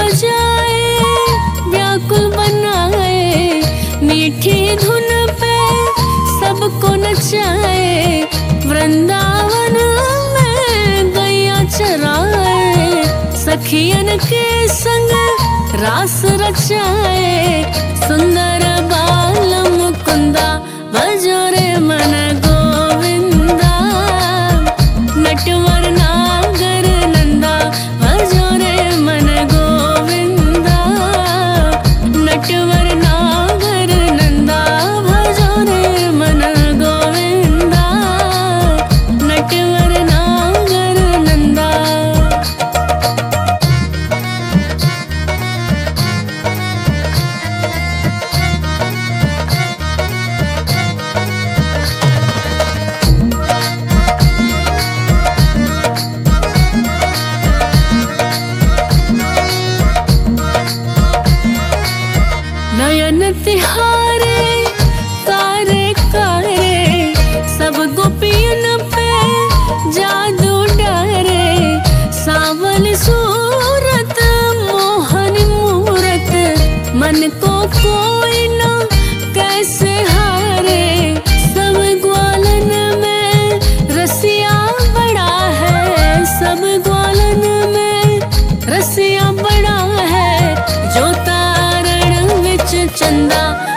जाए व्याकुल बनाए, मीठी धुन पे सबको नचाए, वृंदावन में गैया चराए, सखियन के संग रास रचाए, सुंदर बाल मुकुंदा बजो रे मन गोविंदा, नटवर नागर नंदा बजो रे मन गोविंदा, नटवर नागर नंदा भजो रे मन गोविंदा, नटवर नागर नंदा। नयन तिहारे तारे कारे, सब गोपियन पे जादू डारे, सावल सूरत मोहन मूरत, मन को कोई न कैसे हारे, सब ग्वालन में रसिया बड़ा है, सब ग्वालन में रसिया बड़ा है, जो तारण विच चंदा